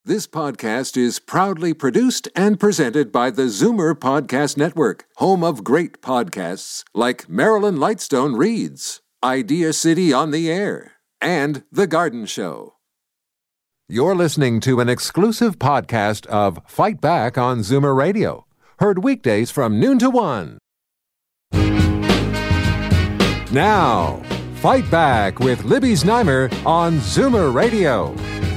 This podcast is proudly produced and presented by the Zoomer Podcast Network, home of great podcasts like Marilyn Lightstone Reads, Idea City on the Air, and The Garden Show. You're listening to an exclusive podcast of Fight Back on Zoomer Radio, heard weekdays from noon to 1. Now, Fight Back with Libby Znaimer on Zoomer Radio.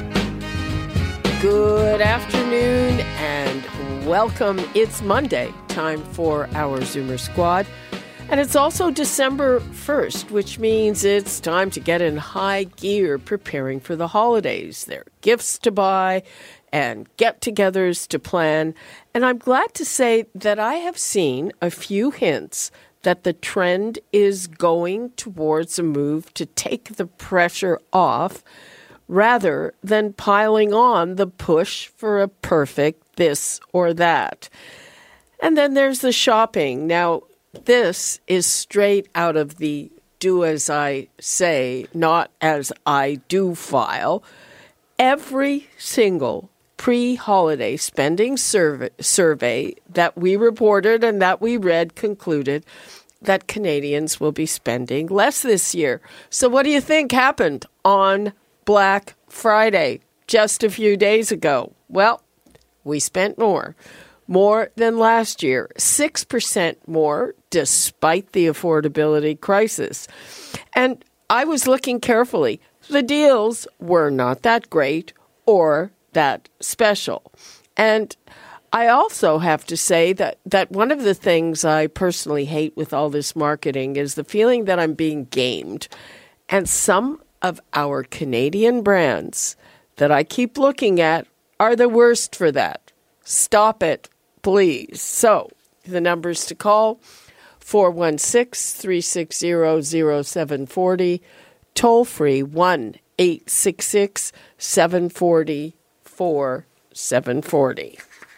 Good afternoon and welcome. It's Monday, time for our Zoomer Squad. And it's also December 1st, which means it's time to get in high gear preparing for the holidays. There are gifts to buy and get-togethers to plan. And I'm glad to say that I have seen a few hints that the trend is going towards a move to take the pressure off rather than piling on the push for a perfect this or that. And then there's the shopping. Now, this is straight out of the do as I say, not as I do file. Every single pre-holiday spending survey that we reported and that we read concluded that Canadians will be spending less this year. So what do you think happened on Black Friday just a few days ago? Well, we spent more than last year, 6% more despite the affordability crisis. And I was looking carefully. The deals were not that great or that special. And I also have to say that one of the things I personally hate with all this marketing is the feeling that I'm being gamed. And some of our Canadian brands that I keep looking at are the worst for that. Stop it, please. So, the numbers to call, 416-360-0740, toll free 1-866-740-4740.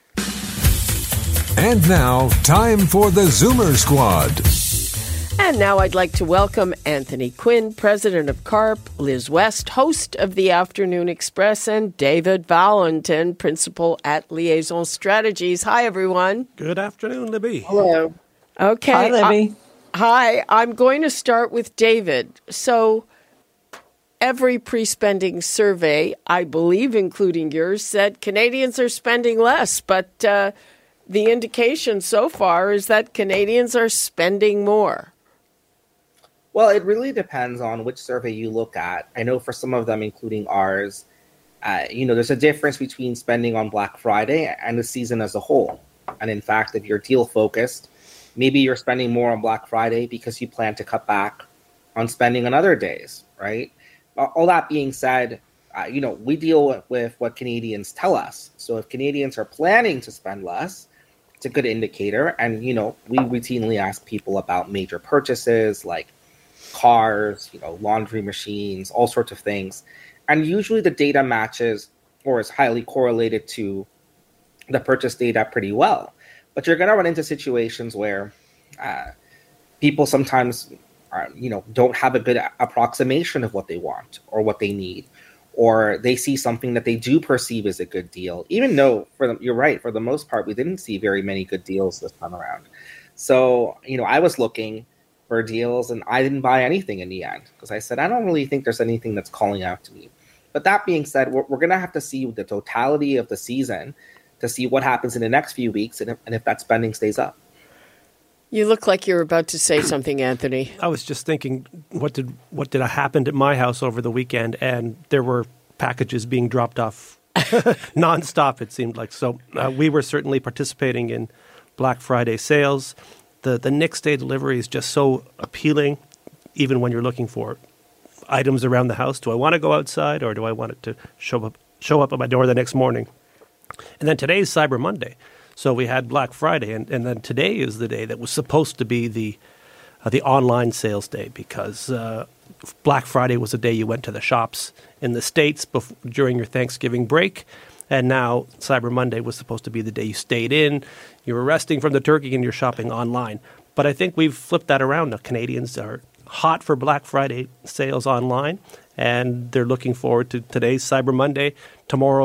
And now, time for the Zoomer Squad. And now I'd like to welcome Anthony Quinn, president of CARP, Liz West, host of the Afternoon Express, and David Valentin, principal at Liaison Strategies. Hi, everyone. Good afternoon, Libby. Hello. Okay. Hi, Libby. Hi. I'm going to start with David. So every pre-spending survey, I believe, including yours, said Canadians are spending less, but the indication so far is that Canadians are spending more. Well, it really depends on which survey you look at. I know for some of them, including ours, there's a difference between spending on Black Friday and the season as a whole. And in fact, if you're deal focused, maybe you're spending more on Black Friday because you plan to cut back on spending on other days, right? All that being said, we deal with what Canadians tell us. So if Canadians are planning to spend less, it's a good indicator. And, we routinely ask people about major purchases like cars, laundry machines, all sorts of things. And usually the data matches or is highly correlated to the purchase data pretty well. But you're going to run into situations where people sometimes don't have a good approximation of what they want or what they need, or they see something that they do perceive as a good deal, even though you're right, for the most part, we didn't see very many good deals this time around. So, I was looking for deals and I didn't buy anything in the end because I said, I don't really think there's anything that's calling out to me. But that being said, we're going to have to see the totality of the season to see what happens in the next few weeks and if that spending stays up. You look like you're about to say something, Anthony. I was just thinking, what did happen at my house over the weekend? And there were packages being dropped off nonstop, it seemed like. So we were certainly participating in Black Friday sales. The next day delivery is just so appealing, even when you're looking for items around the house. Do I want to go outside or do I want it to show up at my door the next morning? And then today's Cyber Monday. So we had Black Friday, and then today is the day that was supposed to be the online sales day because Black Friday was the day you went to the shops in the States during your Thanksgiving break. And now Cyber Monday was supposed to be the day you stayed in, you were resting from the turkey, and you're shopping online. But I think we've flipped that around. The Canadians are hot for Black Friday sales online, and they're looking forward to today's Cyber Monday, tomorrow's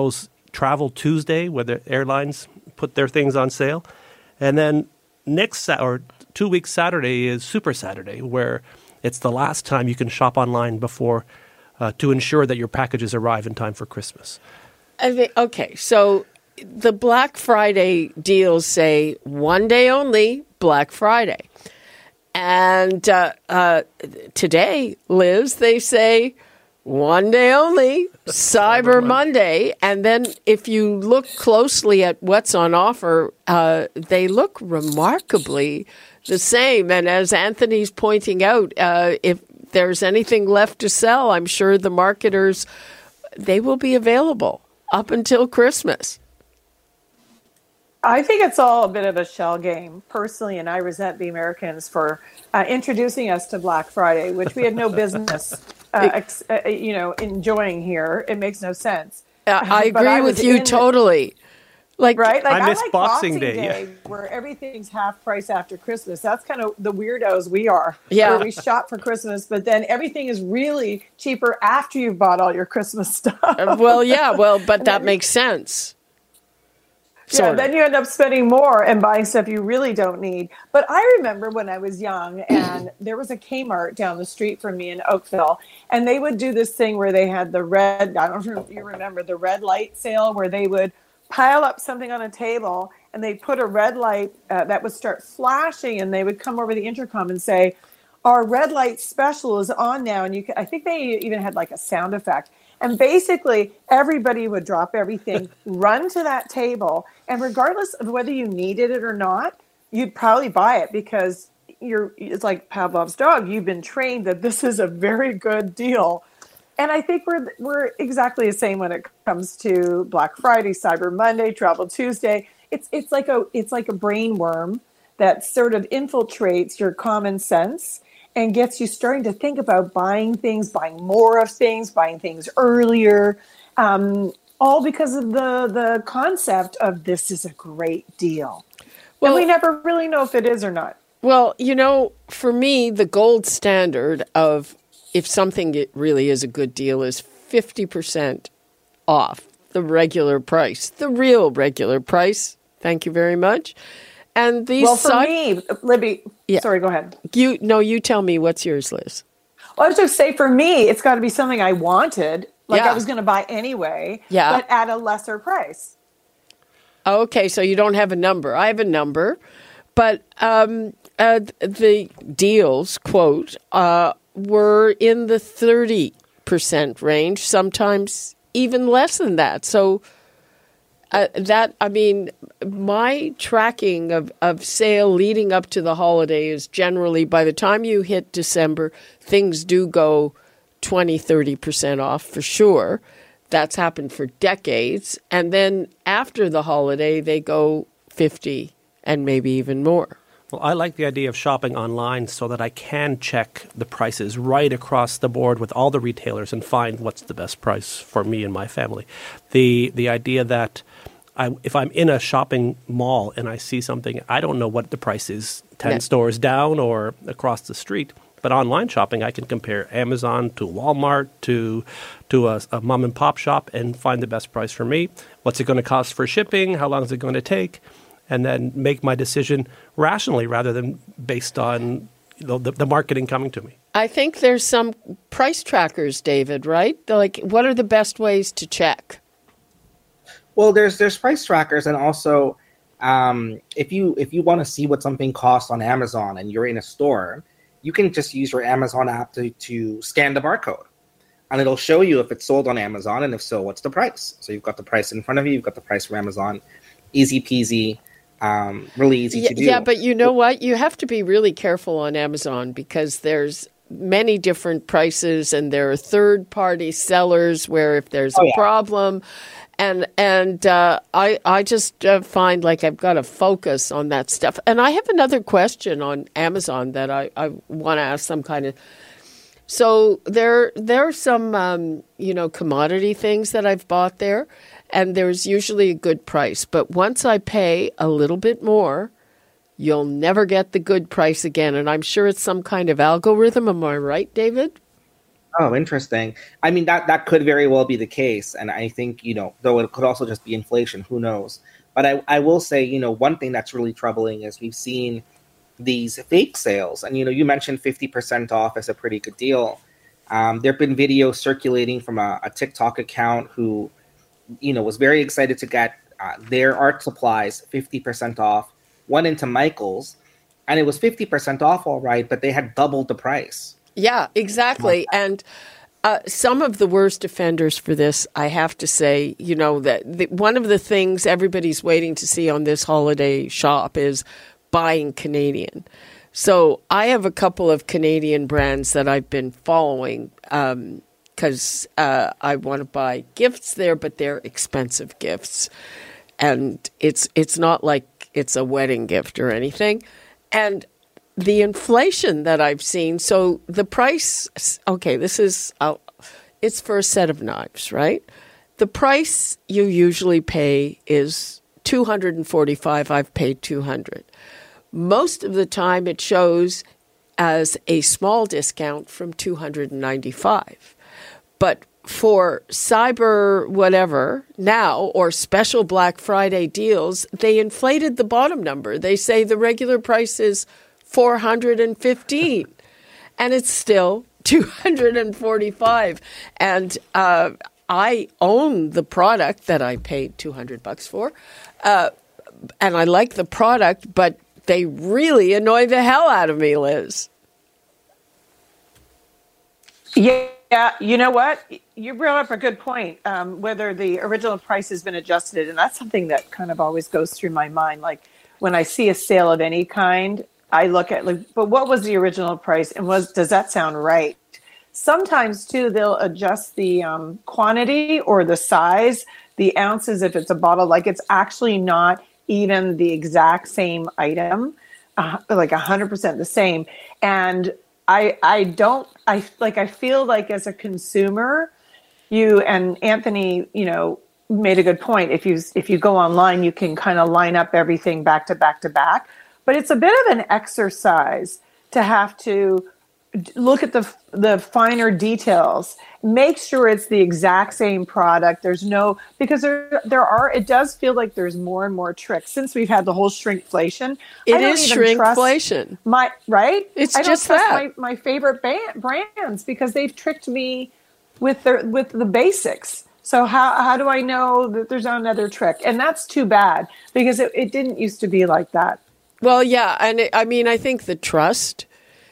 Travel Tuesday, where the airlines put their things on sale. And then 2 weeks Saturday is Super Saturday, where it's the last time you can shop online before to ensure that your packages arrive in time for Christmas. Okay, so the Black Friday deals say one day only, Black Friday. And today, Liz, they say one day only, Cyber Monday. And then if you look closely at what's on offer, they look remarkably the same. And as Anthony's pointing out, if there's anything left to sell, I'm sure the marketers, they will be available up until Christmas. I think it's all a bit of a shell game, personally, and I resent the Americans for introducing us to Black Friday, which we had no business, enjoying here. It makes no sense. I agree with you totally. Right? Like, I miss like Boxing Day, yeah. Where everything's half price after Christmas. That's kind of the weirdos we are. Yeah. Where we shop for Christmas, but then everything is really cheaper after you've bought all your Christmas stuff. But that makes sense. Yeah, then you end up spending more and buying stuff you really don't need. But I remember when I was young and there was a Kmart down the street from me in Oakville, and they would do this thing where they had I don't know if you remember the red light sale, where they would pile up something on a table and they'd put a red light that would start flashing, and they would come over the intercom and say, our red light special is on now. And I think they even had like a sound effect. And basically, everybody would drop everything, run to that table, and regardless of whether you needed it or not, you'd probably buy it because it's like Pavlov's dog. You've been trained that this is a very good deal. And I think we're exactly the same when it comes to Black Friday, Cyber Monday, Travel Tuesday. It's like a brain worm that sort of infiltrates your common sense and gets you starting to think about buying more of things, buying things earlier, all because of the concept of this is a great deal. Well, and we never really know if it is or not. Well, for me, the gold standard of if something really is a good deal is 50% off the regular price, the real regular price. Thank you very much. And these for me, Libby, sorry, go ahead. You tell me what's yours, Liz. Well, I was just say for me, it's got to be something I wanted, I was going to buy anyway, but at a lesser price. Okay, so you don't have a number. I have a number, but the deals, quote, were in the 30% range, sometimes even less than that. So my tracking of sale leading up to the holiday is generally by the time you hit December, things do go 20-30% off for sure. That's happened for decades. And then after the holiday, they go 50 and maybe even more. Well, I like the idea of shopping online so that I can check the prices right across the board with all the retailers and find what's the best price for me and my family. The idea that if I'm in a shopping mall and I see something, I don't know what the price is 10 stores down or across the street. But online shopping, I can compare Amazon to Walmart to a mom and pop shop and find the best price for me. What's it going to cost for shipping? How long is it going to take? And then make my decision rationally rather than based on the marketing coming to me. I think there's some price trackers, David, right? Like, what are the best ways to check? Well, there's price trackers, and also if you want to see what something costs on Amazon and you're in a store, you can just use your Amazon app to scan the barcode, and it'll show you if it's sold on Amazon, and if so, what's the price. So you've got the price in front of you. You've got the price for Amazon. Easy peasy. Really easy to do. Yeah, but you know what? You have to be really careful on Amazon because there's many different prices, and there are third-party sellers where if there's a problem, and I just find like I've got to focus on that stuff. And I have another question on Amazon that I want to ask some kind of. So there are some commodity things that I've bought there. And there's usually a good price. But once I pay a little bit more, you'll never get the good price again. And I'm sure it's some kind of algorithm. Am I right, David? Oh, interesting. I mean, that could very well be the case. And I think, though it could also just be inflation, who knows? But I will say, one thing that's really troubling is we've seen these fake sales. And, you mentioned 50% off as a pretty good deal. There have been videos circulating from a TikTok account who, was very excited to get their art supplies 50% off, went into Michael's, and it was 50% off all right, but they had doubled the price. Yeah, exactly. And some of the worst offenders for this, I have to say, that one of the things everybody's waiting to see on this holiday shop is buying Canadian. So I have a couple of Canadian brands that I've been following because I want to buy gifts there, but they're expensive gifts. And it's not like it's a wedding gift or anything. And the inflation that I've seen, so the price, okay, it's for a set of knives, right? The price you usually pay is $245. I've paid $200. Most of the time it shows as a small discount from $295. But for Cyber whatever now, or special Black Friday deals, they inflated the bottom number. They say the regular price is $415, and it's still $245. And I own the product that I paid $200 for, and I like the product, but they really annoy the hell out of me, Liz. Yeah, you know what? You brought up a good point, whether the original price has been adjusted, and that's something that kind of always goes through my mind. Like when I see a sale of any kind, I look at but what was the original price, and does that sound right? Sometimes too, they'll adjust the quantity or the size, the ounces if it's a bottle. Like it's actually not even the exact same item, like 100% the same. And I feel like as a consumer, you and Anthony, made a good point. If you go online, you can kind of line up everything back to back to back. But it's a bit of an exercise to have to look at the finer details, make sure it's the exact same product. Because it does feel like there's more and more tricks since we've had the whole shrinkflation. It is shrinkflation. Right? It's I don't just trust that. my favorite brands because they've tricked me with the basics. So how do I know that there's another trick? And that's too bad because it didn't used to be like that. Well, yeah. And I think the trust,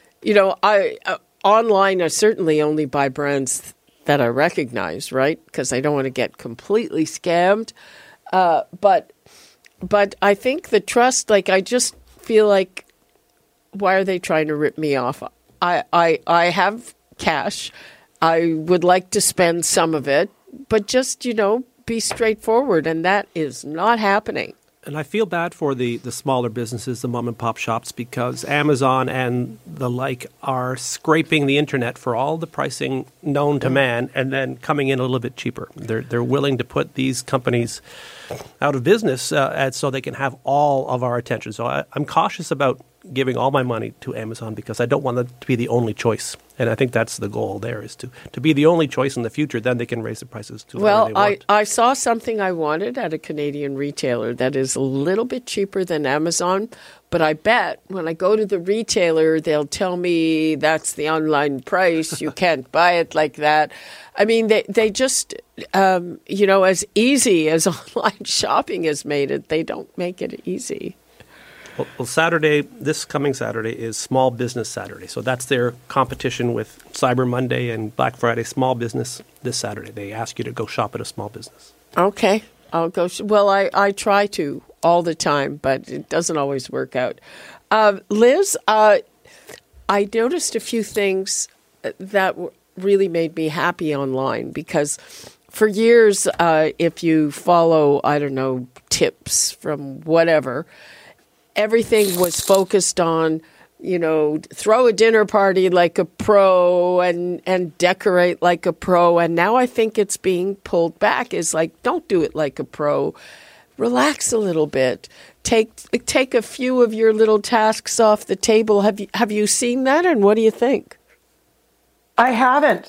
online, I certainly only buy brands that I recognize, right? Because I don't want to get completely scammed. But I think the trust, I just feel like, why are they trying to rip me off? I have cash. I would like to spend some of it, but just, be straightforward. And that is not happening. And I feel bad for the smaller businesses, the mom and pop shops, because Amazon and the like are scraping the internet for all the pricing known to man and then coming in a little bit cheaper. They're willing to put these companies out of business so they can have all of our attention. So I'm cautious about giving all my money to Amazon because I don't want that to be the only choice. And I think that's the goal there, is to be the only choice in the future. Then they can raise the prices to whatever they want. I saw something I wanted at a Canadian retailer that is a little bit cheaper than Amazon, but I bet when I go to the retailer, they'll tell me that's the online price. You can't buy it like that. I mean, they just, as easy as online shopping has made it, they don't make it easy. Well, this coming Saturday is Small Business Saturday. So that's their competition with Cyber Monday and Black Friday. Small business this Saturday. They ask you to go shop at a small business. Okay. I'll go. Well, I try to all the time, but it doesn't always work out. Liz, I noticed a few things that really made me happy online because for years, if you follow, tips from whatever, everything was focused on, throw a dinner party like a pro and decorate like a pro. And now I think it's being pulled back. Is like, don't do it like a pro. Relax a little bit. Take a few of your little tasks off the table. Have you seen that? And what do you think? I haven't.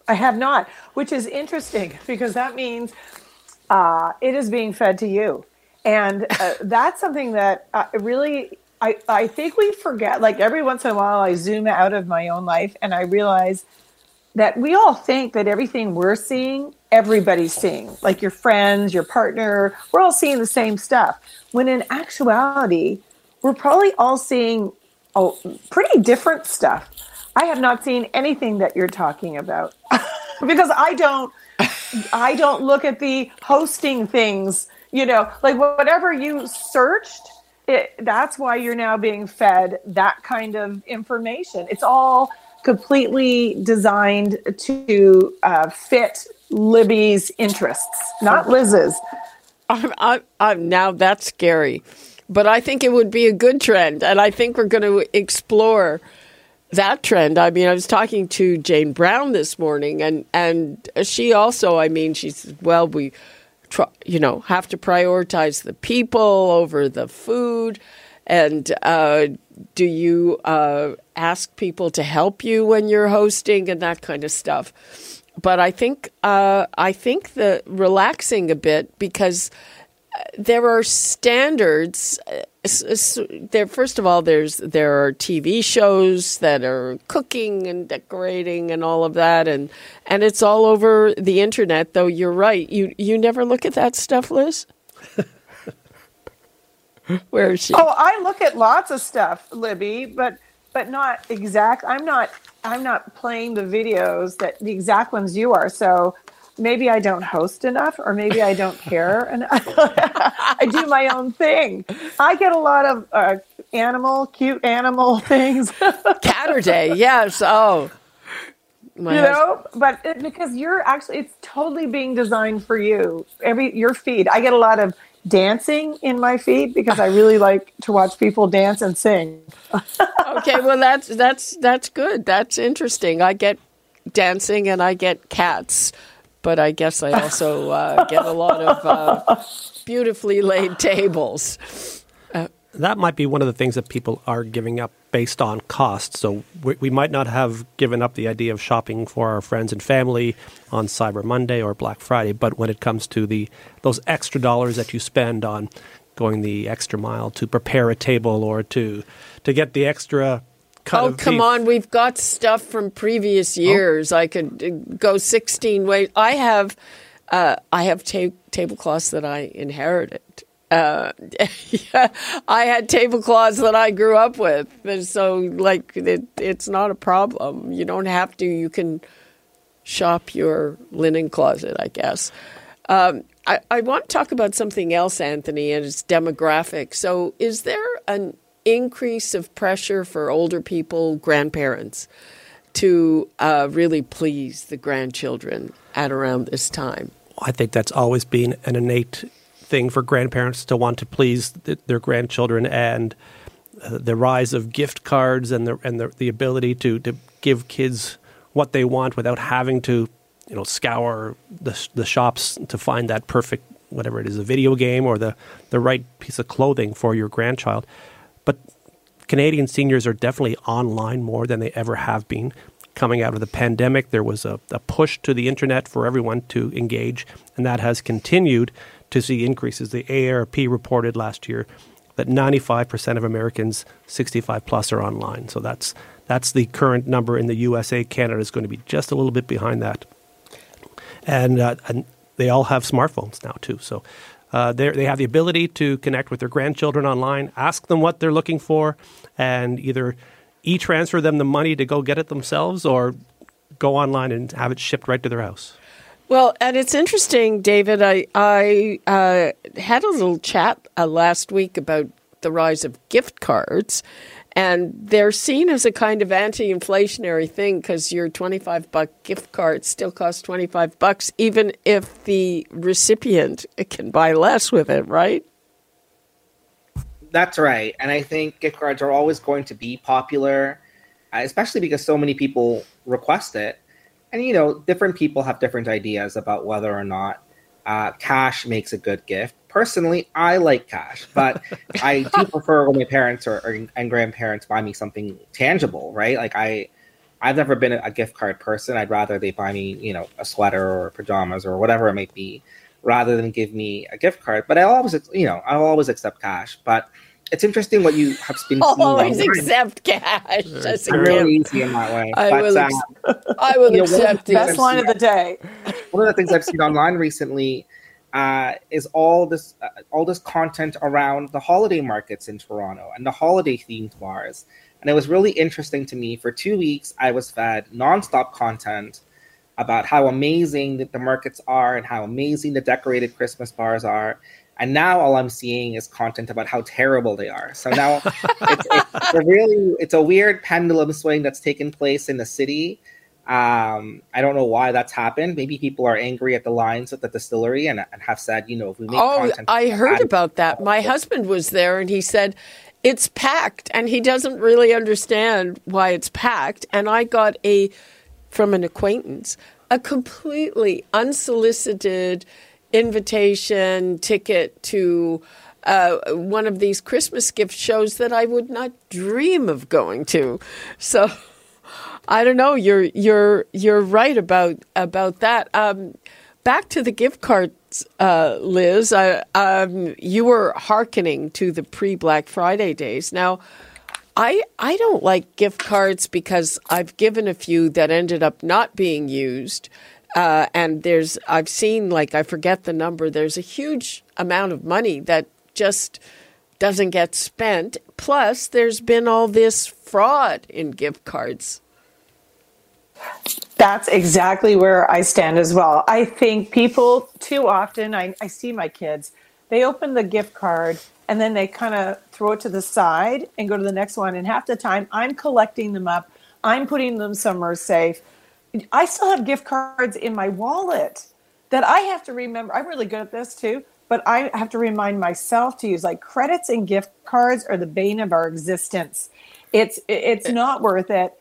I have not, which is interesting because that means it is being fed to you. And that's something that really, I think we forget. Like every once in a while, I zoom out of my own life and I realize that we all think that everything we're seeing, everybody's seeing. Like your friends, your partner, we're all seeing the same stuff. When in actuality, we're probably all seeing pretty different stuff. I have not seen anything that you're talking about because I don't look at the hosting things, like whatever you searched, that's why you're now being fed that kind of information. It's all completely designed to fit Libby's interests, not Liz's. Now that's scary, but I think it would be a good trend, and I think we're going to explore that trend. I mean, I was talking to Jane Brown this morning, and she also, she said, well, we have to prioritize the people over the food. And do you ask people to help you when you're hosting and that kind of stuff? But I think the relaxing a bit because there are standards. First of all, there are TV shows that are cooking and decorating and all of that, and it's all over the internet. Though you're right, you never look at that stuff, Liz. Where is she? Oh, I look at lots of stuff, Libby, but not exact. I'm not playing the videos the exact ones you are. So maybe I don't host enough, or maybe I don't care, and I do my own thing. I get a lot of cute animal things. Catter Day, yes. Oh, but because it's totally being designed for you. Your feed, I get a lot of dancing in my feed because I really like to watch people dance and sing. Okay, well that's good. That's interesting. I get dancing and I get cats, but I guess I also get a lot of beautifully laid tables. That might be one of the things that people are giving up based on cost. So we might not have given up the idea of shopping for our friends and family on Cyber Monday or Black Friday, but when it comes to those extra dollars that you spend on going the extra mile to prepare a table or to get the extra cut of beef. Come on, we've got stuff from previous years. I could go 16 ways. I have tablecloths that I inherited. I had tablecloths that I grew up with, so it's not a problem. You don't have to. You can shop your linen closet, I guess. I want to talk about something else, Anthony, and it's demographic. So is there an increase of pressure for older people, grandparents, to really please the grandchildren at around this time? I think that's always been an innate thing for grandparents to want to please their grandchildren, and the rise of gift cards and the ability to give kids what they want without having to scour the shops to find that perfect, whatever it is, a video game or the right piece of clothing for your grandchild. But Canadian seniors are definitely online more than they ever have been. Coming out of the pandemic, there was a push to the internet for everyone to engage, and that has continued to see increases. The AARP reported last year that 95% of Americans 65 plus are online. So that's the current number in the USA. Canada is going to be just a little bit behind that. And they all have smartphones now too. So they have the ability to connect with their grandchildren online, ask them what they're looking for, and either e-transfer them the money to go get it themselves or go online and have it shipped right to their house. Well, and it's interesting, David, I had a little chat last week about the rise of gift cards, and they're seen as a kind of anti-inflationary thing because your $25 gift card still costs $25, even if the recipient can buy less with it, right? That's right. And I think gift cards are always going to be popular, especially because so many people request it. And, different people have different ideas about whether or not cash makes a good gift. Personally, I like cash, but I do prefer when my parents and grandparents buy me something tangible, right? Like I've never been a gift card person. I'd rather they buy me, you know, a sweater or pajamas or whatever it might be, rather than give me a gift card. But I'll always accept cash. But it's interesting what you have been seeing. Always accept cash. I'm really easy in that way. I will accept it. Best line of the day. One of the things I've seen online recently is all this content around the holiday markets in Toronto and the holiday themed bars. And it was really interesting to me. For 2 weeks, I was fed nonstop content about how amazing the markets are and how amazing the decorated Christmas bars are. And now all I'm seeing is content about how terrible they are. So now it's a weird pendulum swing that's taken place in the city. I don't know why that's happened. Maybe people are angry at the lines at the distillery and have said, you know, if we make content. I heard about that. My husband was there and he said it's packed and he doesn't really understand why it's packed. And I got from an acquaintance, a completely unsolicited invitation ticket to one of these Christmas gift shows that I would not dream of going to. So I don't know. You're right about that. Back to the gift cards, Liz. You were hearkening to the pre-Black Friday days. Now, I don't like gift cards because I've given a few that ended up not being used. And I've seen, like, I forget the number. There's a huge amount of money that just doesn't get spent. Plus, there's been all this fraud in gift cards. That's exactly where I stand as well. I think people too often, I see my kids, they open the gift card and then they kind of throw it to the side and go to the next one. And half the time I'm collecting them up. I'm putting them somewhere safe. I still have gift cards in my wallet that I have to remember. I'm really good at this too, but I have to remind myself to use. Like, credits and gift cards are the bane of our existence. It's not worth it.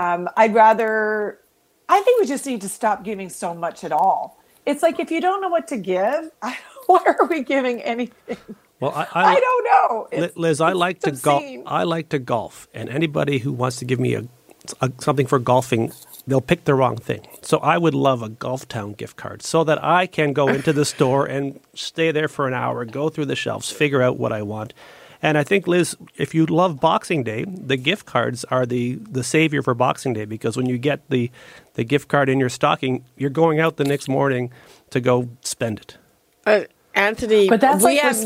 I think we just need to stop giving so much at all. It's like, if you don't know what to give, why are we giving anything? Well, I don't know. Liz, I like to golf. I like to golf, and anybody who wants to give me something for golfing, they'll pick the wrong thing. So I would love a Golf Town gift card so that I can go into the store and stay there for an hour, go through the shelves, figure out what I want. And I think, Liz, if you love Boxing Day, the gift cards are the savior for Boxing Day, because when you get the gift card in your stocking, you're going out the next morning to go spend it. Anthony, we have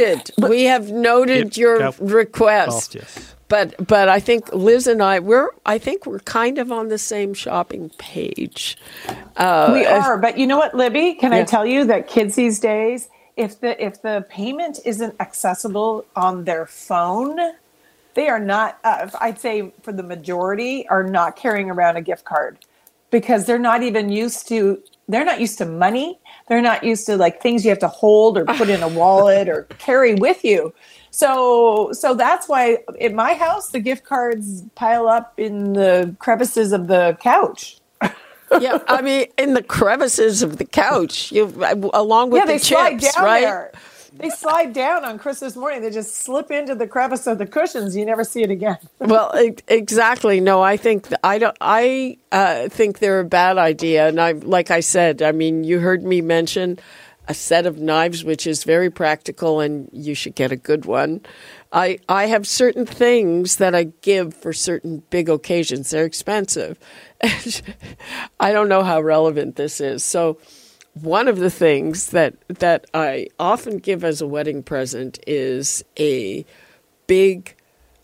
noted your request. Yes. But I think Liz and we're kind of on the same shopping page. We are, but you know what, Libby? Can I tell you that kids these days, if the payment isn't accessible on their phone, they are not. I'd say for the majority, are not carrying around a gift card because they're not even used to. They're not used to money. They're not used to, like, things you have to hold or put in a wallet or carry with you. So that's why in my house, the gift cards pile up in the crevices of the couch. Yeah, I mean, in the crevices of the couch, along with the chips, slide down right? there. They slide down on Christmas morning. They just slip into the crevice of the cushions. You never see it again. Well, exactly. No, I think I think they're a bad idea. And like I said, I mean, you heard me mention a set of knives, which is very practical, and you should get a good one. I have certain things that I give for certain big occasions. They're expensive. I don't know how relevant this is. So one of the things that I often give as a wedding present is a big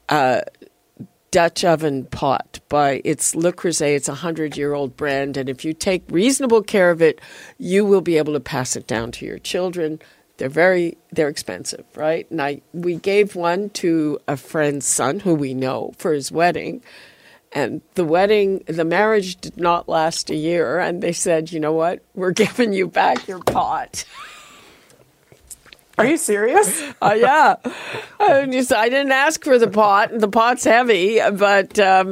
Dutch oven pot it's Le Creuset. It's a 100-year-old brand. And if you take reasonable care of it, you will be able to pass it down to your children. They're expensive, right? And we gave one to a friend's son who we know for his wedding. And the marriage did not last a year. And they said, you know what? We're giving you back your pot. Are you serious? Yeah. I didn't ask for the pot. The pot's heavy, but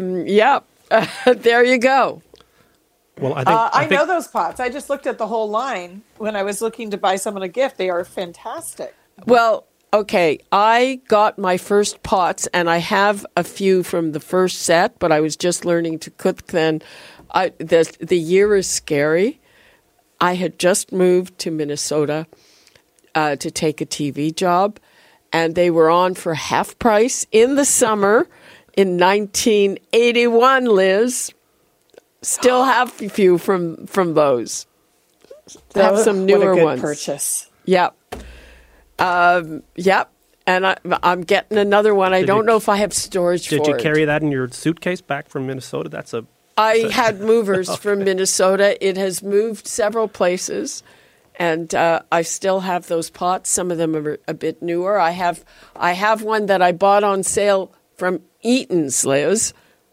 there you go. Well, I know those pots. I just looked at the whole line when I was looking to buy someone a gift. They are fantastic. Well, Okay, I got my first pots, and I have a few from the first set, but I was just learning to cook then. The year is scary. I had just moved to Minnesota to take a TV job, and they were on for half price in the summer in 1981, Liz. Still have a few from those. Have some newer what a good ones. Purchase. Yep. Yep. And I'm getting another one. I don't know if I have storage for it. Did you carry that in your suitcase back from Minnesota? I had movers from Minnesota. It has moved several places, and I still have those pots. Some of them are a bit newer. I have one that I bought on sale from Eaton's, Liz.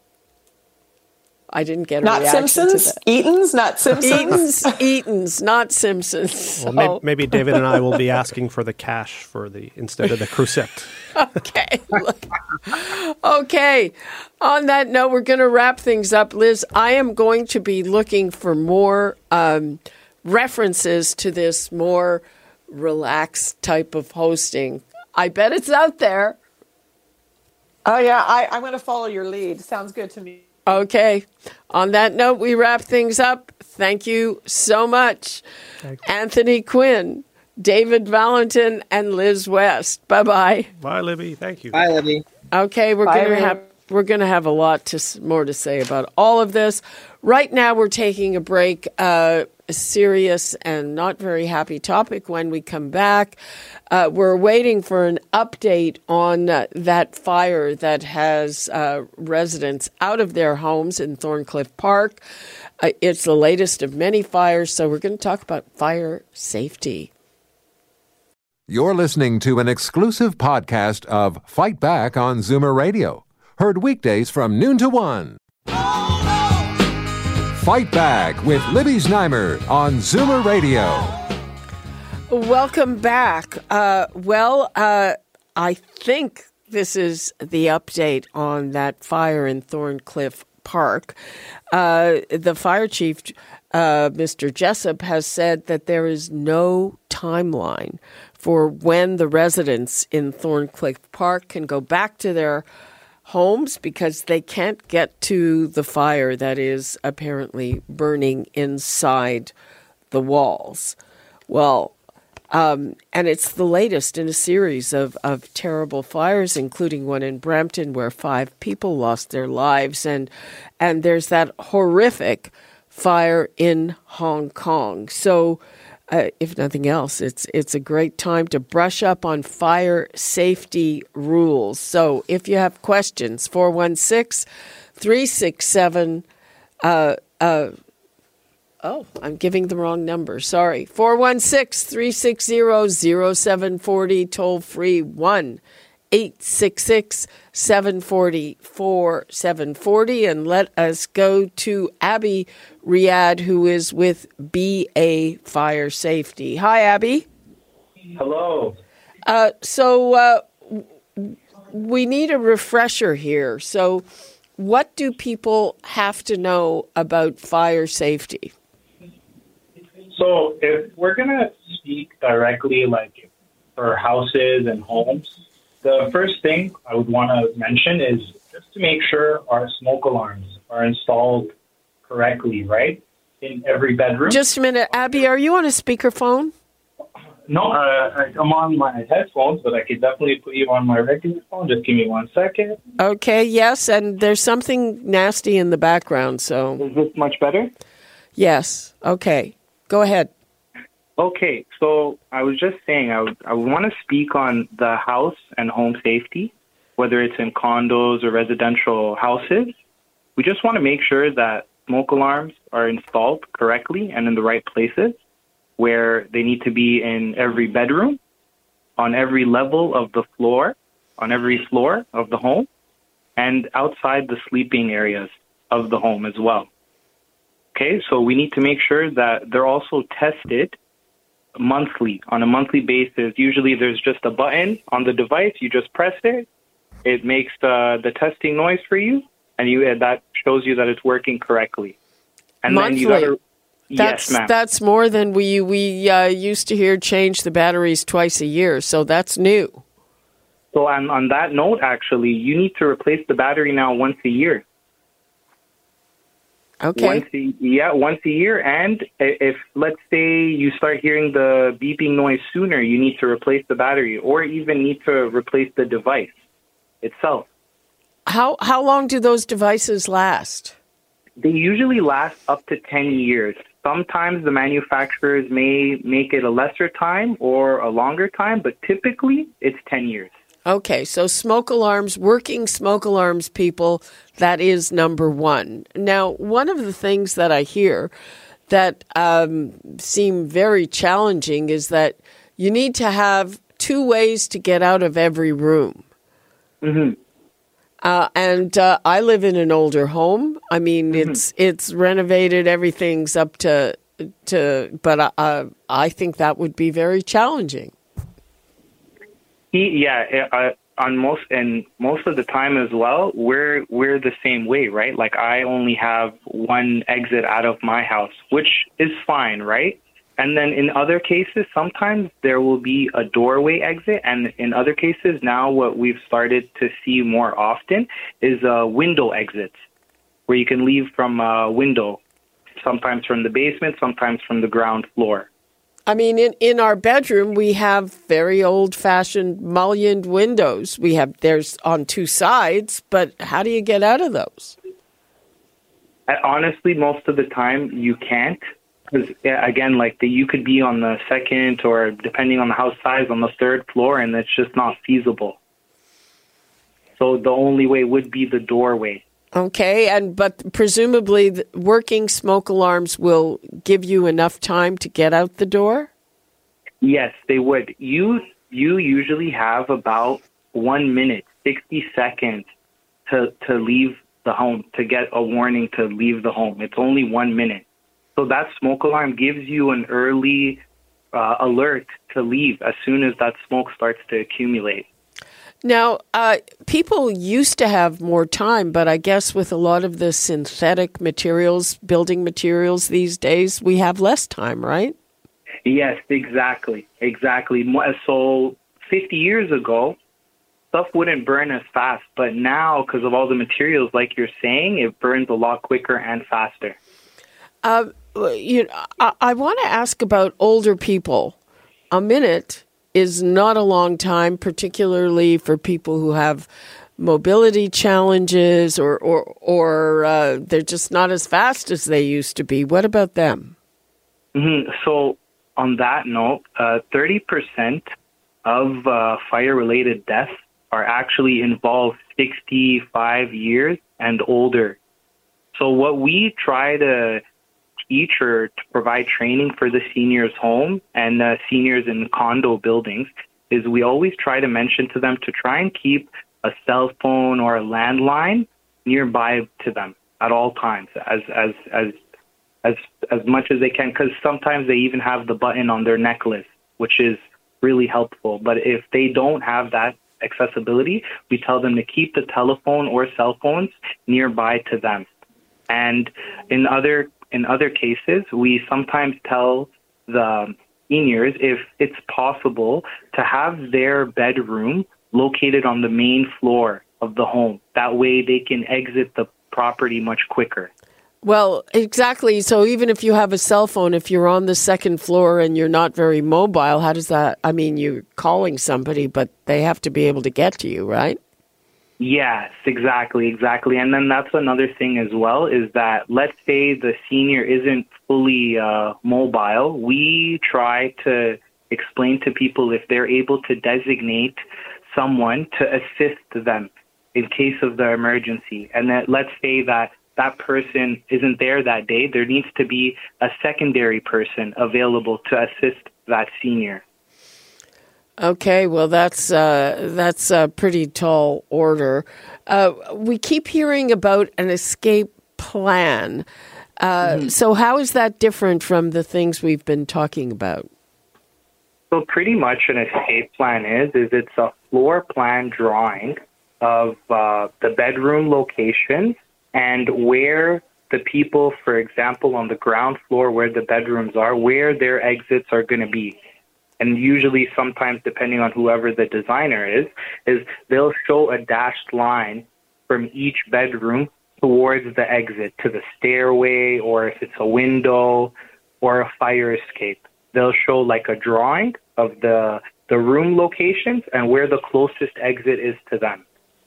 I didn't get a reaction Simpsons? to that. Eaton's, not Simpsons? Eaton's, not Simpsons. Well, maybe David and I will be asking for the cash instead of the Crusette. Okay. Okay. On that note, we're going to wrap things up. Liz, I am going to be looking for more references to this more relaxed type of hosting. I bet it's out there. Oh, yeah. I'm going to follow your lead. Sounds good to me. Okay. On that note, we wrap things up. Thank you so much. Thanks. Anthony Quinn, David Valentin, and Liz West. Bye-bye. Bye, Libby. Thank you. Bye, Libby. Okay, we're going to have a lot more to say about all of this. Right now, we're taking a break. A serious and not very happy topic. When we come back, we're waiting for an update on that fire that has residents out of their homes in Thorncliffe Park. It's the latest of many fires, so we're going to talk about fire safety. You're listening to an exclusive podcast of Fight Back on Zoomer Radio. Heard weekdays from noon to 1. Fight Back with Libby Znaimer on Zoomer Radio. Welcome back. I think this is the update on that fire in Thorncliffe Park. The fire chief, Mr. Jessup, has said that there is no timeline for when the residents in Thorncliffe Park can go back to their homes because they can't get to the fire that is apparently burning inside the walls. Well, and it's the latest in a series of terrible fires, including one in Brampton where 5 people lost their lives. And there's that horrific fire in Hong Kong. So if nothing else, it's a great time to brush up on fire safety rules. So if you have questions, 416-367 I'm giving the wrong number. Sorry. 416-360-0740, toll free 1-866-740-4740. And let us go to Abby Riyad, who is with BA Fire Safety. Hi, Abby. Hello. So we need a refresher here. So what do people have to know about fire safety? So if we're going to speak directly, like for houses and homes, the first thing I would want to mention is just to make sure our smoke alarms are installed correctly, right? In every bedroom. Just a minute. Abby, are you on a speakerphone? No, I'm on my headphones, but I could definitely put you on my regular phone. Just give me 1 second. Okay, yes, and there's something nasty in the background, so... Is this much better? Yes, okay. Go ahead. Okay, so I was just saying, I want to speak on the house and home safety, whether it's in condos or residential houses. We just want to make sure that smoke alarms are installed correctly and in the right places, where they need to be in every bedroom, on every level of the floor, on every floor of the home, and outside the sleeping areas of the home as well. Okay, so we need to make sure that they're also tested monthly, on a monthly basis. Usually there's just a button on the device. You just press it. It makes the testing noise for you, and that shows you that it's working correctly. And monthly. Then you gotta... Yes, ma'am. That's more than we used to hear change the batteries twice a year, so that's new. So on that note, actually, you need to replace the battery now once a year. Okay. Once a year. And if, let's say, you start hearing the beeping noise sooner, you need to replace the battery or even need to replace the device itself. How long do those devices last? They usually last up to 10 years. Sometimes the manufacturers may make it a lesser time or a longer time, but typically it's 10 years. Okay, so smoke alarms, working smoke alarms, people, that is number one. Now, one of the things that I hear that seem very challenging is that you need to have 2 ways to get out of every room. Mm-hmm. And I live in an older home. I mean, it's renovated, everything's up to but I think that would be very challenging. On most of the time as well, we're the same way, right? Like I only have one exit out of my house, which is fine, right? And then in other cases, sometimes there will be a doorway exit. And in other cases, now what we've started to see more often is window exits, where you can leave from a window, sometimes from the basement, sometimes from the ground floor. I mean, in our bedroom, we have very old-fashioned mullioned windows. There's on 2 sides, but how do you get out of those? Honestly, most of the time you can't. Because, again, you could be on the second or, depending on the house size, on the 3rd floor, and it's just not feasible. So the only way would be the doorway. Okay, but presumably working smoke alarms will give you enough time to get out the door? Yes, they would. You usually have about 1 minute, 60 seconds to leave the home, to get a warning to leave the home. It's only 1 minute. So that smoke alarm gives you an early alert to leave as soon as that smoke starts to accumulate. Now, people used to have more time, but I guess with a lot of the synthetic materials, building materials these days, we have less time, right? Yes, exactly. So 50 years ago, stuff wouldn't burn as fast, but now, because of all the materials, like you're saying, it burns a lot quicker and faster. I want to ask about older people. A minute is not a long time, particularly for people who have mobility challenges or they're just not as fast as they used to be. What about them? Mm-hmm. So on that note, 30% of fire-related deaths are actually involved 65 years and older. So what we try to teach or to provide training for the seniors' home and seniors in condo buildings is we always try to mention to them to try and keep a cell phone or a landline nearby to them at all times, as much as they can, because sometimes they even have the button on their necklace, which is really helpful. But if they don't have that accessibility, we tell them to keep the telephone or cell phones nearby to them. And in other cases, we sometimes tell the seniors if it's possible to have their bedroom located on the main floor of the home. That way they can exit the property much quicker. Well, exactly. So even if you have a cell phone, if you're on the 2nd floor and you're not very mobile, how does that, I mean, you're calling somebody, but they have to be able to get to you, right? Yes, exactly. And then that's another thing as well, is that let's say the senior isn't fully mobile. We try to explain to people if they're able to designate someone to assist them in case of the emergency. And that let's say that person isn't there that day, there needs to be a secondary person available to assist that senior. Okay, well, that's a pretty tall order. We keep hearing about an escape plan. So how is that different from the things we've been talking about? So pretty much an escape plan is it's a floor plan drawing of the bedroom location and where the people, for example, on the ground floor where the bedrooms are, where their exits are going to be. and usually sometimes depending on whoever the designer is they'll show a dashed line from each bedroom towards the exit to the stairway, or if it's a window or a fire escape. They'll show like a drawing of the room locations and where the closest exit is to them.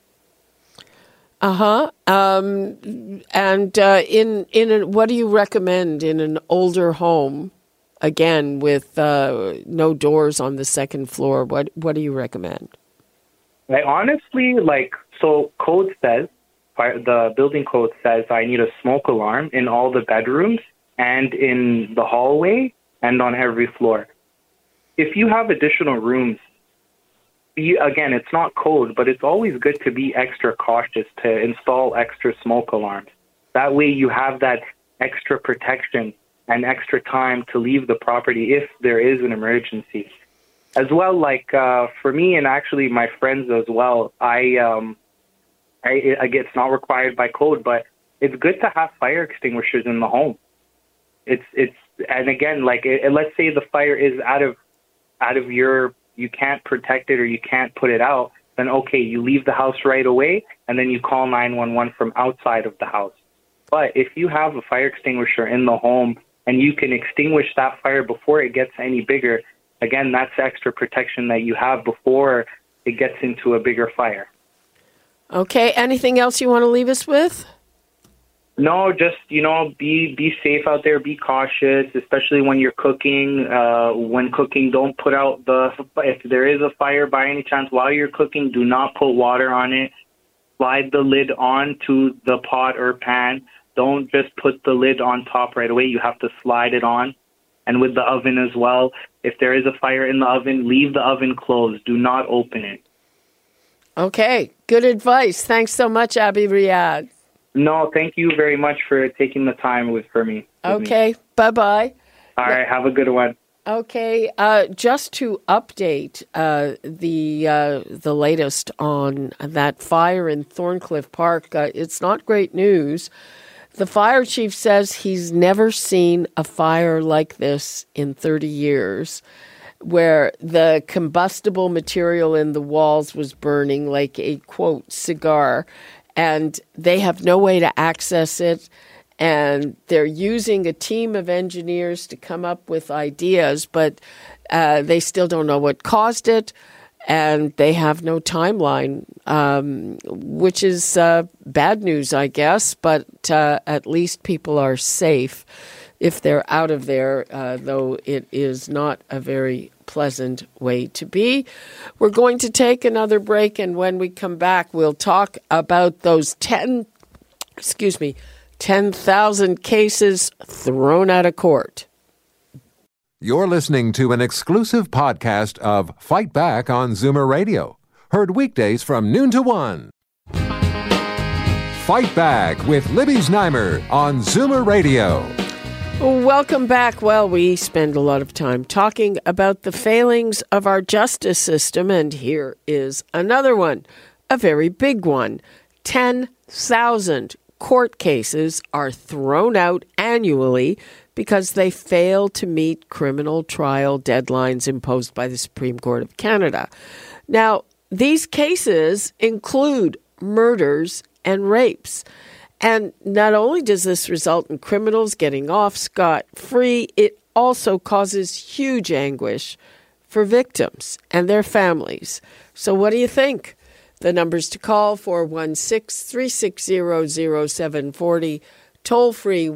What do you recommend in an older home, again, with no doors on the second floor? What do you recommend? I honestly, so code says, the building code says I need a smoke alarm in all the bedrooms and in the hallway and on every floor. If you have additional rooms, again, it's not code, but it's always good to be extra cautious to install extra smoke alarms. That way you have that extra protection and extra time to leave the property if there is an emergency. As well, for me and actually my friends as well, again, it's not required by code, but it's good to have fire extinguishers in the home. And again, let's say the fire is out of you can't protect it or you can't put it out, then okay, you leave the house right away and then you call 911 from outside of the house. But if you have a fire extinguisher in the home and you can extinguish that fire before it gets any bigger, again, that's extra protection that you have before it gets into a bigger fire. Okay, anything else you want to leave us with? No, just, be safe out there, be cautious, especially when you're cooking. When cooking, don't put out if there is a fire by any chance while you're cooking, do not put water on it. Slide the lid onto the pot or pan. Don't just put the lid on top right away. You have to slide it on. And with the oven as well, if there is a fire in the oven, leave the oven closed. Do not open it. Okay, good advice. Thanks so much, Abby Riyad. No, thank you very much for taking the time for me. Okay, bye-bye. All right, have a good one. Okay, just to update the latest on that fire in Thorncliffe Park, it's not great news. The fire chief says he's never seen a fire like this in 30 years, where the combustible material in the walls was burning like a, quote, cigar, and they have no way to access it. And they're using a team of engineers to come up with ideas, but they still don't know what caused it, and they have no timeline, which is bad news, I guess, but at least people are safe if they're out of there, though it is not a very pleasant way to be. We're going to take another break, and when we come back, we'll talk about those 10,000 cases thrown out of court. You're listening to an exclusive podcast of Fight Back on Zoomer Radio. Heard weekdays from noon to 1. Fight Back with Libby Znaimer on Zoomer Radio. Welcome back. Well, we spend a lot of time talking about the failings of our justice system, and here is another one, a very big one. 10,000 court cases are thrown out annually because they fail to meet criminal trial deadlines imposed by the Supreme Court of Canada. Now, these cases include murders and rapes. And not only does this result in criminals getting off scot-free, it also causes huge anguish for victims and their families. So what do you think? The numbers to call, 416-360-0740, toll-free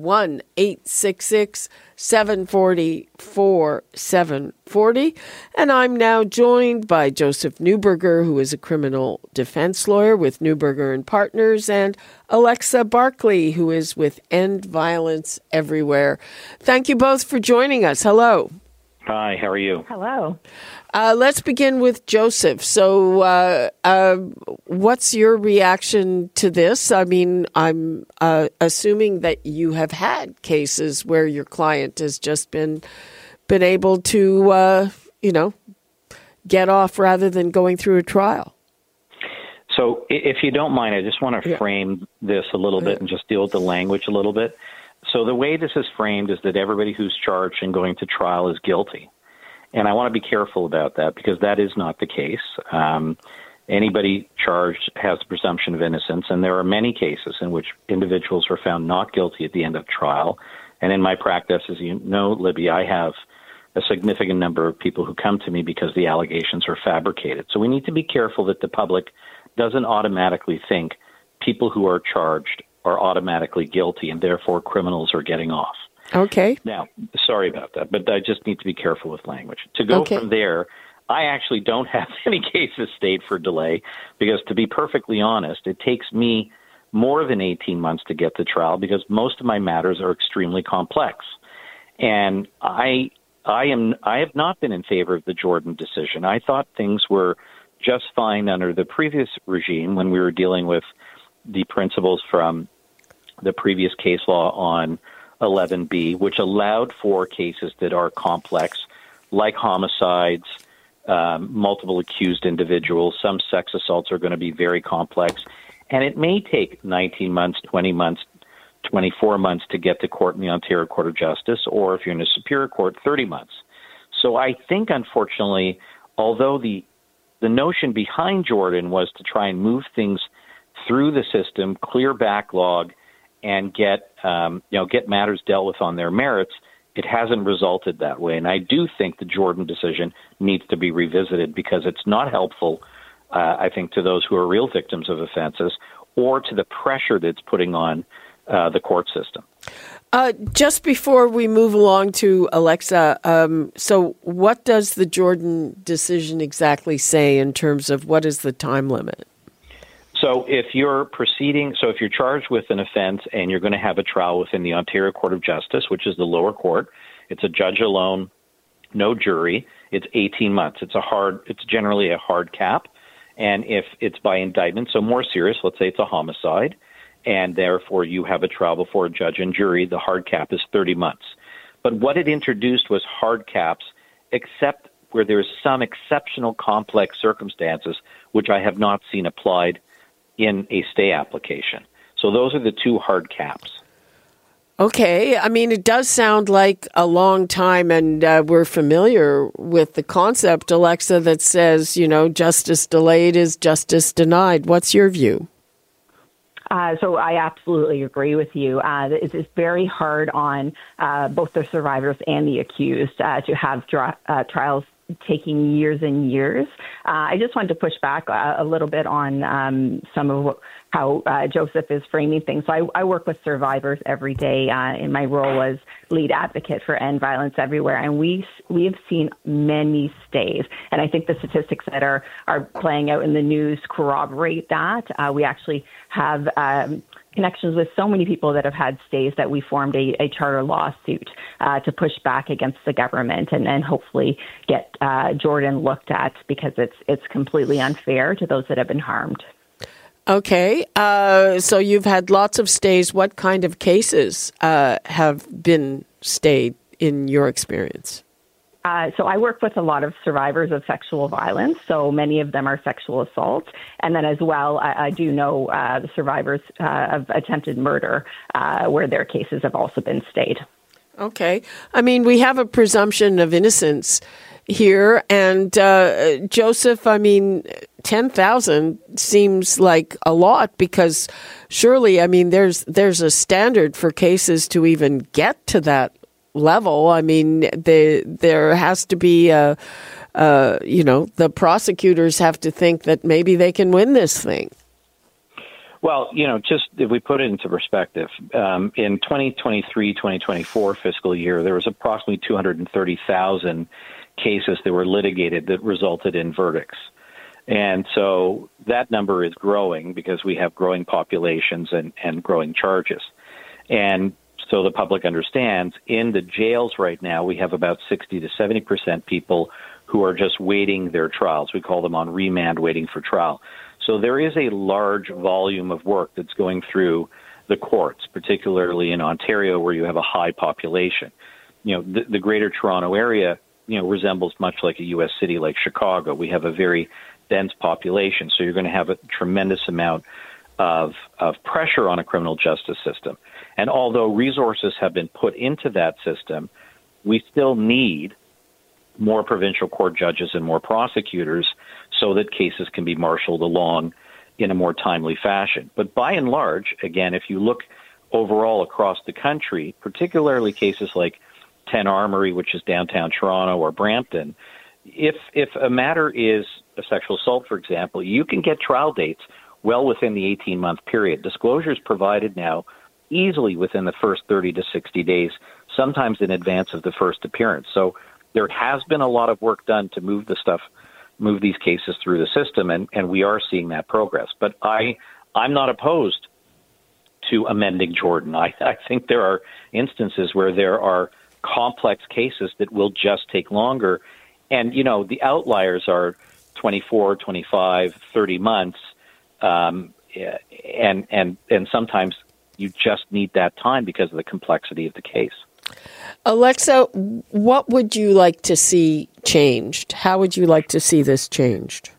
1-866-740-4740. And I'm now joined by Joseph Neuberger, who is a criminal defense lawyer with Neuberger and Partners, and Alexa Barkley, who is with End Violence Everywhere. Thank you both for joining us. Hello. Hi, how are you? Hello. Let's begin with Joseph. So what's your reaction to this? I mean, I'm assuming that you have had cases where your client has just been able to, get off rather than going through a trial. So if you don't mind, I just want to frame this a little bit and just deal with the language a little bit. So the way this is framed is that everybody who's charged and going to trial is guilty. And I want to be careful about that because that is not the case. Anybody charged has the presumption of innocence, and there are many cases in which individuals were found not guilty at the end of trial. And in my practice, as you know, Libby, I have a significant number of people who come to me because the allegations are fabricated. So we need to be careful that the public doesn't automatically think people who are charged are automatically guilty and therefore criminals are getting off. Okay. Now, sorry about that, but I just need to be careful with language. To go from there, I actually don't have any cases stayed for delay because, to be perfectly honest, it takes me more than 18 months to get to trial because most of my matters are extremely complex. And I have not been in favor of the Jordan decision. I thought things were just fine under the previous regime when we were dealing with the principles from the previous case law on 11B, which allowed for cases that are complex, like homicides, multiple accused individuals. Some sex assaults are going to be very complex. And it may take 19 months, 20 months, 24 months to get to court in the Ontario Court of Justice, or if you're in a superior court, 30 months. So I think, unfortunately, although the notion behind Jordan was to try and move things through the system, clear backlog, and get matters dealt with on their merits, it hasn't resulted that way. And I do think the Jordan decision needs to be revisited because it's not helpful, I think, to those who are real victims of offenses or to the pressure that it's putting on the court system. Just before we move along to Alexa, so what does the Jordan decision exactly say in terms of what is the time limit? So if you're charged with an offense and you're going to have a trial within the Ontario Court of Justice, which is the lower court, it's a judge alone, no jury, it's 18 months. It's generally a hard cap. And if it's by indictment, so more serious, let's say it's a homicide, and therefore you have a trial before a judge and jury, the hard cap is 30 months. But what it introduced was hard caps, except where there's some exceptional complex circumstances, which I have not seen applied in a stay application. So those are the two hard caps. Okay. I mean, it does sound like a long time, and we're familiar with the concept, Alexa, that says, justice delayed is justice denied. What's your view? So I absolutely agree with you. It's very hard on both the survivors and the accused to have trials taking years and years. I just wanted to push back a little bit on some of how Joseph is framing things. So I work with survivors every day in my role as lead advocate for End Violence Everywhere, and we have seen many stays. And I think the statistics that are playing out in the news corroborate that. We actually have connections with so many people that have had stays that we formed a charter lawsuit to push back against the government and hopefully get Jordan looked at because it's completely unfair to those that have been harmed. Okay. So you've had lots of stays. What kind of cases have been stayed in your experience? So I work with a lot of survivors of sexual violence. So many of them are sexual assaults. And then as well, I do know the survivors of attempted murder where their cases have also been stayed. Okay. I mean, we have a presumption of innocence here. And Joseph, I mean, 10,000 seems like a lot because surely, I mean, there's a standard for cases to even get to that level. I mean, there has to be the prosecutors have to think that maybe they can win this thing. Well, just if we put it into perspective, in 2023-2024 fiscal year, there was approximately 230,000 cases that were litigated that resulted in verdicts. And so that number is growing because we have growing populations and growing charges. And so the public understands in the jails right now, we have about 60 to 70% people who are just waiting their trials. We call them on remand, waiting for trial. So there is a large volume of work that's going through the courts, particularly in Ontario, where you have a high population. The Greater Toronto area, resembles much like a U.S. city like Chicago. We have a very dense population, so you're going to have a tremendous amount of pressure on a criminal justice system. And although resources have been put into that system, we still need more provincial court judges and more prosecutors so that cases can be marshaled along in a more timely fashion. But by and large, again, if you look overall across the country, particularly cases like 10 Armory, which is downtown Toronto, or Brampton, if a matter is a sexual assault, for example, you can get trial dates well within the 18-month period. Disclosure is provided now easily within the first 30 to 60 days, sometimes in advance of the first appearance. So there has been a lot of work done to move these cases through the system, and we are seeing that progress. But I'm not opposed to amending Jordan. I think there are instances where there are complex cases that will just take longer. And, the outliers are 24, 25, 30 months. And sometimes you just need that time because of the complexity of the case. Alexa, what would you like to see changed? How would you like to see this changed?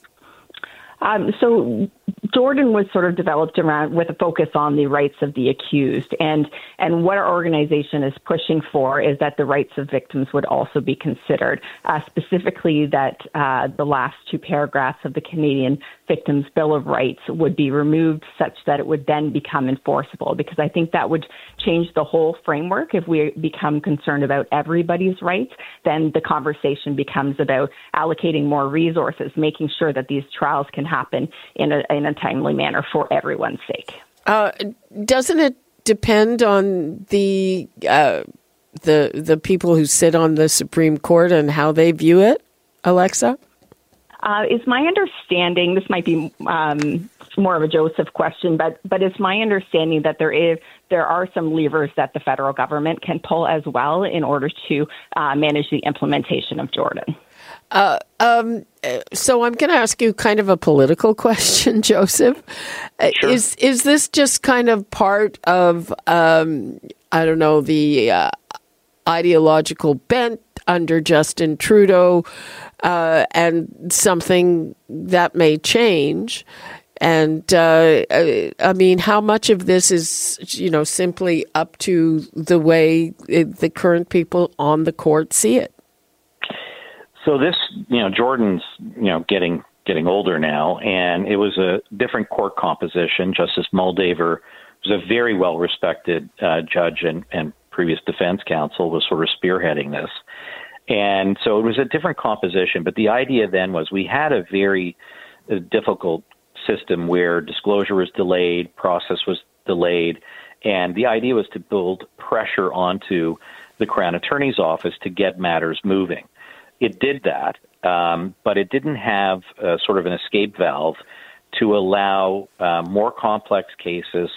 So Jordan was sort of developed around with a focus on the rights of the accused. And what our organization is pushing for is that the rights of victims would also be considered, specifically that the last two paragraphs of the Canadian Victims' Bill of Rights would be removed such that it would then become enforceable, because I think that would change the whole framework. If we become concerned about everybody's rights, then the conversation becomes about allocating more resources, making sure that these trials can happen in a timely manner for everyone's sake. Doesn't it depend on the people who sit on the Supreme Court and how they view it, Alexa? Is my understanding, this might be more of a Joseph question, but it's my understanding that there are some levers that the federal government can pull as well in order to manage the implementation of Jordan. So I'm going to ask you kind of a political question, Joseph. Sure. Is this just kind of part of, the ideological bent under Justin Trudeau, and something that may change? And, how much of this is, simply up to the way the current people on the court see it? So this, Jordan's, getting older now, and it was a different court composition. Justice Moldaver was a very well-respected judge and previous defense counsel, was sort of spearheading this. And so it was a different composition. But the idea then was we had a very difficult system where disclosure was delayed, process was delayed, and the idea was to build pressure onto the Crown Attorney's Office to get matters moving. It did that, but it didn't have sort of an escape valve to allow more complex cases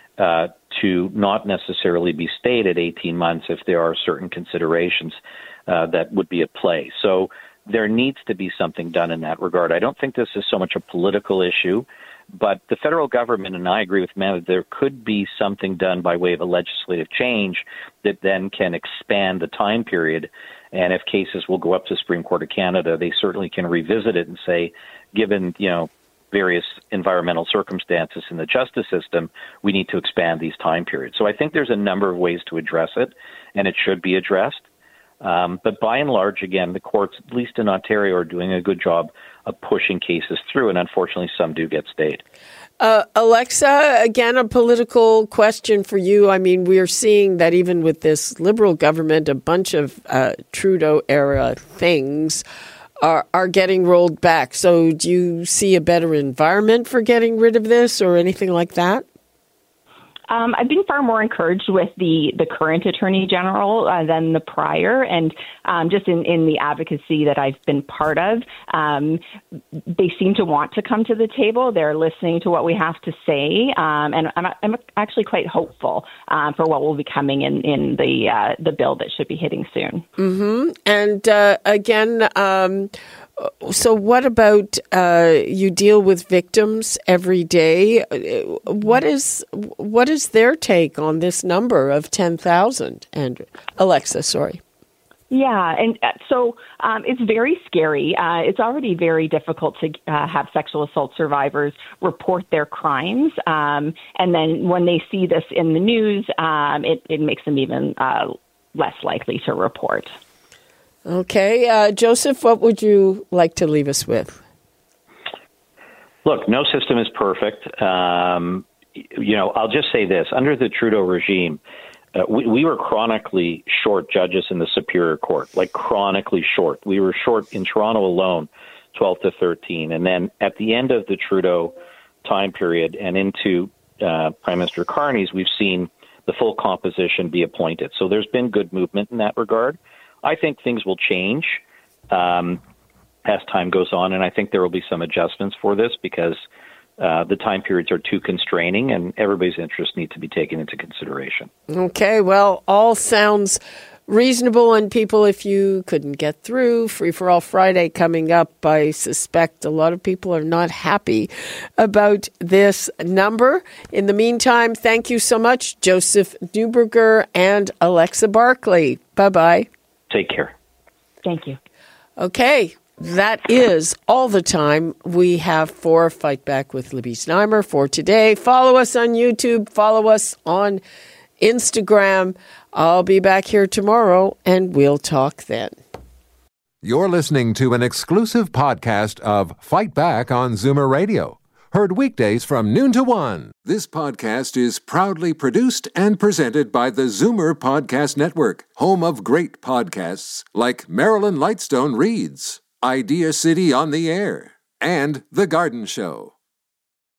to not necessarily be stayed at 18 months if there are certain considerations that would be at play. So there needs to be something done in that regard. I don't think this is so much a political issue, but the federal government, and I agree with Amanda, there could be something done by way of a legislative change that then can expand the time period. And if cases will go up to the Supreme Court of Canada, they certainly can revisit it and say, given, various environmental circumstances in the justice system, we need to expand these time periods. So I think there's a number of ways to address it, and it should be addressed. But by and large, again, the courts, at least in Ontario, are doing a good job of pushing cases through, and unfortunately, some do get stayed. Alexa, again, a political question for you. I mean, we're seeing that even with this Liberal government, a bunch of Trudeau-era things are getting rolled back. So do you see a better environment for getting rid of this or anything like that? I've been far more encouraged with the current Attorney General than the prior, and just in the advocacy that I've been part of, they seem to want to come to the table. They're listening to what we have to say, and I'm actually quite hopeful for what will be coming in the bill that should be hitting soon. Mm-hmm. And again, so what about you deal with victims every day? What is their take on this number of 10,000? And Alexa, sorry. Yeah, and so it's very scary. It's already very difficult to have sexual assault survivors report their crimes. And then when they see this in the news, it makes them even less likely to report. Okay. Joseph, what would you like to leave us with? Look, no system is perfect. I'll just say this. Under the Trudeau regime, we were chronically short judges in the Superior Court, like chronically short. We were short in Toronto alone, 12 to 13. And then at the end of the Trudeau time period and into Prime Minister Carney's, we've seen the full composition be appointed. So there's been good movement in that regard. I think things will change as time goes on, and I think there will be some adjustments for this because the time periods are too constraining and everybody's interests need to be taken into consideration. Okay, well, all sounds reasonable. And people, if you couldn't get through, Free for All Friday coming up, I suspect a lot of people are not happy about this number. In the meantime, thank you so much, Joseph Neuberger and Alexa Barkley. Bye-bye. Take care. Thank you. Okay. That is all the time we have for Fight Back with Libby Znaimer for today. Follow us on YouTube. Follow us on Instagram. I'll be back here tomorrow, and we'll talk then. You're listening to an exclusive podcast of Fight Back on Zoomer Radio. Heard weekdays from noon to 1. This podcast is proudly produced and presented by the Zoomer Podcast Network, home of great podcasts like Marilyn Lightstone Reads, Idea City on the Air, and The Garden Show.